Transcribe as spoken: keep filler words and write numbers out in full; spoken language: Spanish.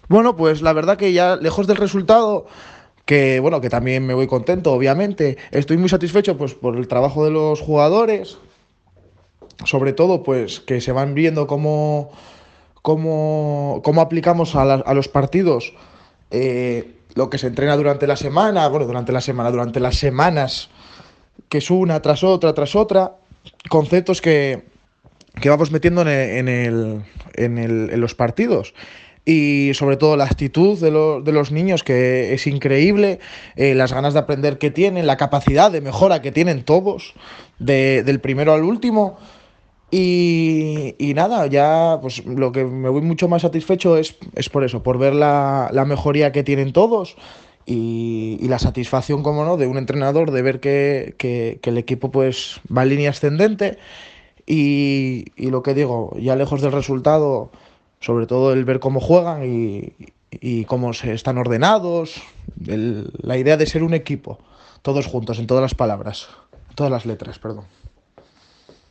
Bueno, pues la verdad que ya lejos del resultado, que bueno, que también me voy contento, obviamente. Estoy muy satisfecho pues por el trabajo de los jugadores, sobre todo pues que se van viendo cómo, cómo, cómo aplicamos a, la- a los partidos eh, lo que se entrena durante la semana, bueno, durante la semana, durante las semanas, que es una tras otra, tras otra, conceptos que, que vamos metiendo en el, en, el, en, el, en los partidos. Y sobre todo la actitud de, lo, de los niños, que es increíble, eh, las ganas de aprender que tienen, la capacidad de mejora que tienen todos, de, del primero al último. Y, y nada, ya pues lo que me voy mucho más satisfecho es, es por eso, por ver la, la mejoría que tienen todos y, y la satisfacción, como no, de un entrenador de ver que, que, que el equipo pues va en línea ascendente y, y lo que digo, ya lejos del resultado, sobre todo el ver cómo juegan y, y cómo se están ordenados, el- la idea de ser un equipo, todos juntos, en todas las palabras, todas las letras, perdón.